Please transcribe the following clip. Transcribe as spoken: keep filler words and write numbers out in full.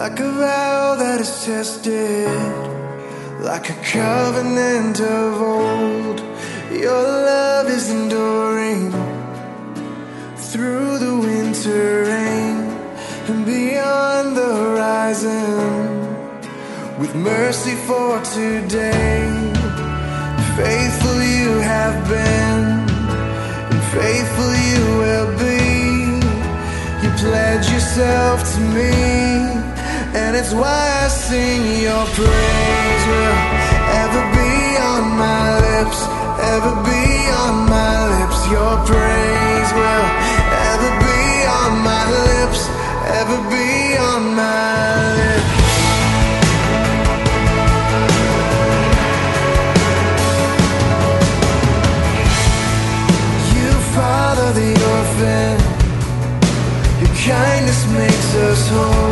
like a vow that is tested, like a covenant of old. Your love is enduring through the winter rain and beyond the horizon, with mercy for today. Faithful you have been, and faithful you will be. You pledge yourself to me, and it's why I sing. Your praise will ever be on my lips, ever be on my lips. Your praise will ever be on my lips, ever be on my lips. You father the orphan, your kindness makes us whole.